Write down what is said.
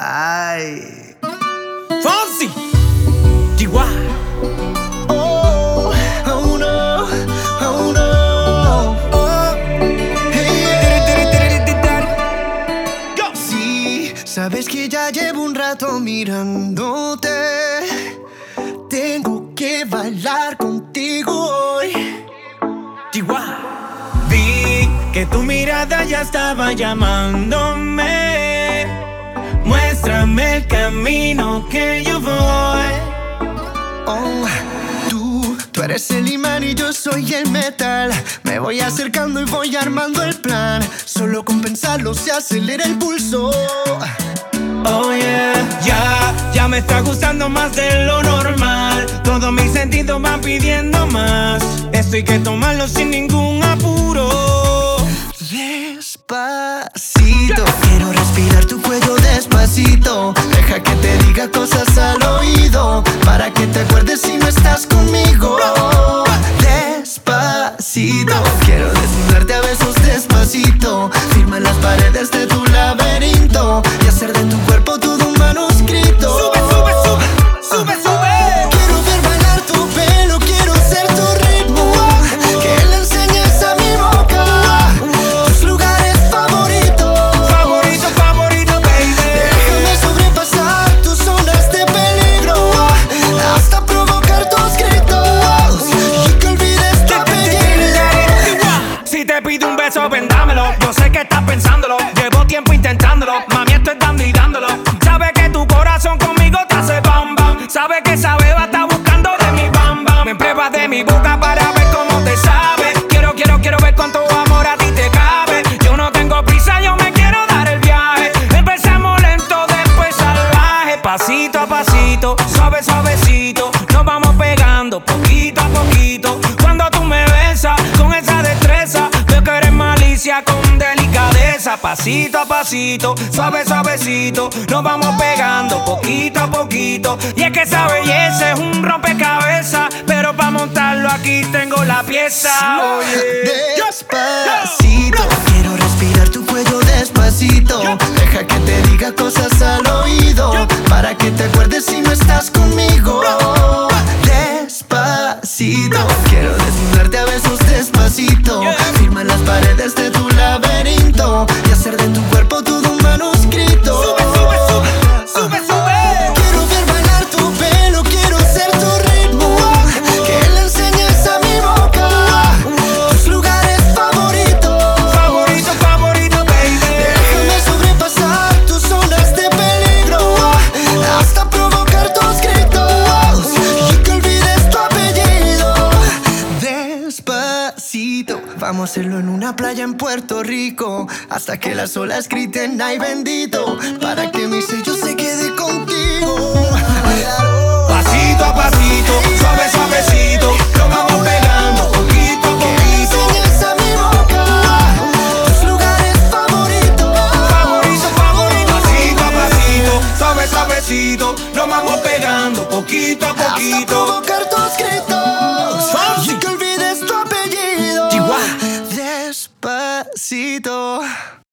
Ay. Fonsi, Chihuahua. Oh, oh no, oh no. Oh, hey. Sí, sabes que ya llevo un rato mirándote. Tengo que bailar contigo hoy. Chihuahua. Vi que tu mirada ya estaba llamándome. Muéstrame el camino que yo voy. Oh, tú eres el imán y yo soy el metal. Me voy acercando y voy armando el plan. Solo con pensarlo se acelera el pulso. Oh yeah, ya me está gustando más de lo normal. Todos mis sentidos van pidiendo más. Esto hay que tomarlo sin ningún apuro. Despacito, quiero respirar tu cuello despacito. Deja que te diga cosas al oído, para que te acuerdes si no estás conmigo. Despacito, quiero desnudarte a besos despacito. Firma las paredes de tu laberinto y hacer de tu cuerpo todo un manuscrito. Sube, sube, sube, sube, sube. Quiero ver bailar tu pelo, quiero ser tu ritmo. Que le enseñes a mi boca tus lugares favoritos. Favorito, favorito, baby. Déjame sobrepasar tus zonas de peligro, hasta provocar tus gritos y que olvides tu apellido. Si te pido un beso, ven dámelo. Yo sé que estás pensándolo. Llevo tiempo intentándolo. Mami, estoy dando y dándolo. Sabe que tu corazón conmigo te hace bam bam. Sabe que esa beba está buscando de mi bam bam. Me pruebas de mi boca para ver cómo te sabe. Quiero ver cuánto amor a ti te cabe. Yo no tengo prisa, yo me quiero dar el viaje. Empezamos lento, después salvaje. Pasito a pasito, suave, suavecito. Nos vamos pegando poquito a poquito. Cuando tú me besas con esa destreza, veo que eres malicia con delicadeza. Pasito a pasito, suave, suavecito. Nos vamos pegando poquito a poquito. Y es que esa belleza es un rompecabezas, pero para montarlo aquí tengo la pieza. Despacito, quiero respirar tu cuello despacito. Deja que te diga cosas al oído, para que te acuerdes si no estás conmigo. Despacito, quiero desnudarte a besos despacito. Firma las paredes de tu laberinto y hacer de tu cuerpo todo un manuscrito. Sube, sube, sube, sube, sube. Quiero ver bailar tu pelo, quiero ser tu ritmo. Que le enseñes a mi boca tus lugares favoritos. Favorito, favorito, baby. Déjame sobrepasar tus zonas de peligro, hasta provocar tus gritos y que olvides tu apellido. Despacito, vamos a hacerlo en una playa en Puerto Rico, hasta que las olas griten ay bendito, para que mi sello se quede contigo. Pasito a pasito, suave, suavecito. Lo vamos pegando poquito a Que le poquito. enseñes a mi boca tus lugares favoritos. Favorito, favorito. Pasito a pasito, suave, suavecito. Lo vamos pegando poquito a Hasta poquito. provocar tus gritos Fonsi. y que olvides tu apellido. Chihuahua. Despacito.